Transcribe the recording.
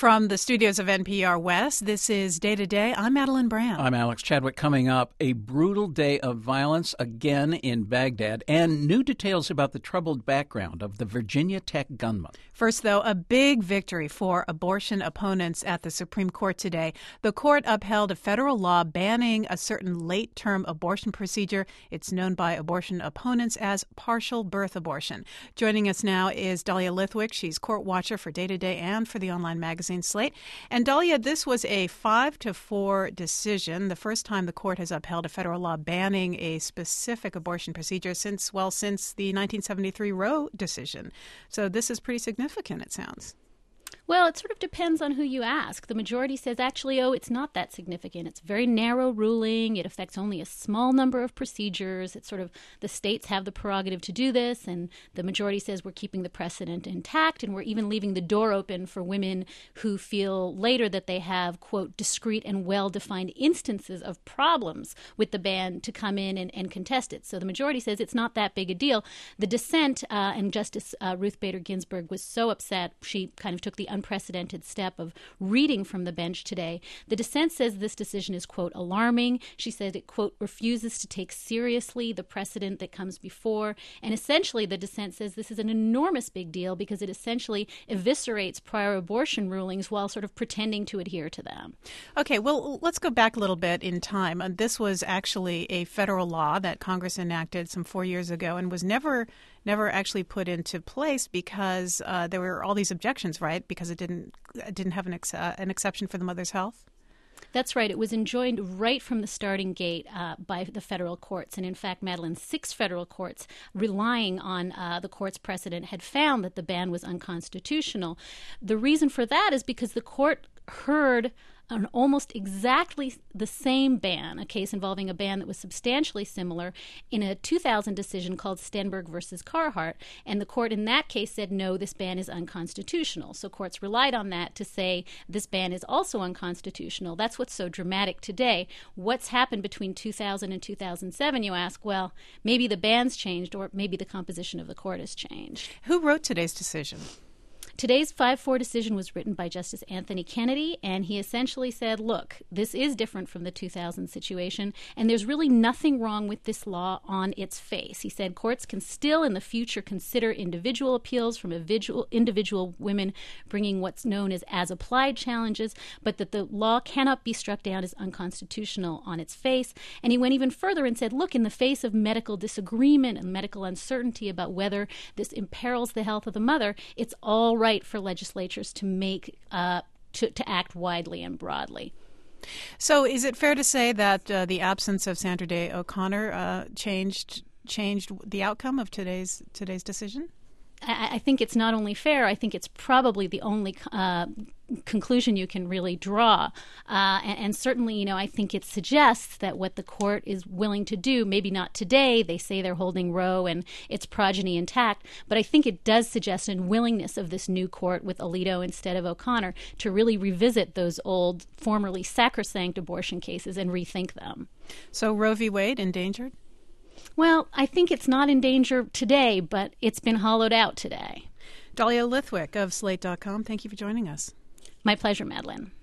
From the studios of NPR West, this is Day to Day. I'm Madeline Brand. I'm Alex Chadwick. Coming up, a brutal day of violence again in Baghdad, and new details about the troubled background of the Virginia Tech gunman. First, though, a big victory for abortion opponents at the Supreme Court today. The court upheld a federal law banning a certain late-term abortion procedure. It's known by abortion opponents as partial birth abortion. Joining us now is Dahlia Lithwick. She's court watcher for Day to Day and for the online magazine Slate. And Dahlia, this was a 5-4 decision, the first time the court has upheld a federal law banning a specific abortion procedure since the 1973 Roe decision. So this is pretty significant, it sounds. Well, it sort of depends on who you ask. The majority says, actually, it's not that significant. It's a very narrow ruling. It affects only a small number of procedures. It's sort of the states have the prerogative to do this, and the majority says we're keeping the precedent intact, and we're even leaving the door open for women who feel later that they have, quote, discrete and well-defined instances of problems with the ban to come in and contest it. So the majority says it's not that big a deal. The dissent, and Justice Ruth Bader Ginsburg was so upset, she kind of took the unprecedented step of reading from the bench today. The dissent says this decision is, quote, alarming. She said it, quote, refuses to take seriously the precedent that comes before. And essentially, the dissent says this is an enormous big deal because it essentially eviscerates prior abortion rulings while sort of pretending to adhere to them. Okay, well, let's go back a little bit in time. This was actually a federal law that Congress enacted some 4 years ago and was never actually put into place because there were all these objections, right? Because it didn't have an exception for the mother's health. That's right. It was enjoined right from the starting gate by the federal courts. And in fact, Madeline, 6 federal courts relying on the court's precedent had found that the ban was unconstitutional. The reason for that is because the court heard on almost exactly the same ban, a case involving a ban that was substantially similar, in a 2000 decision called Stenberg versus Carhart. And the court in that case said, no, this ban is unconstitutional. So courts relied on that to say this ban is also unconstitutional. That's what's so dramatic today. What's happened between 2000 and 2007, you ask? Well, maybe the ban's changed or maybe the composition of the court has changed. Who wrote today's decision? Today's 5-4 decision was written by Justice Anthony Kennedy, and he essentially said, look, this is different from the 2000 situation, and there's really nothing wrong with this law on its face. He said courts can still in the future consider individual appeals from individual women bringing what's known as applied challenges, but that the law cannot be struck down as unconstitutional on its face. And he went even further and said, look, in the face of medical disagreement and medical uncertainty about whether this imperils the health of the mother, it's all right for legislatures to make to act widely and broadly. So, is it fair to say that the absence of Sandra Day O'Connor changed the outcome of today's decision? I think it's not only fair, I think it's probably the only conclusion you can really draw. And certainly, I think it suggests that what the court is willing to do, maybe not today, they say they're holding Roe and its progeny intact, but I think it does suggest a willingness of this new court with Alito instead of O'Connor to really revisit those old, formerly sacrosanct abortion cases and rethink them. So Roe v. Wade endangered? Well, I think it's not in danger today, but it's been hollowed out today. Dahlia Lithwick of Slate.com, thank you for joining us. My pleasure, Madeline.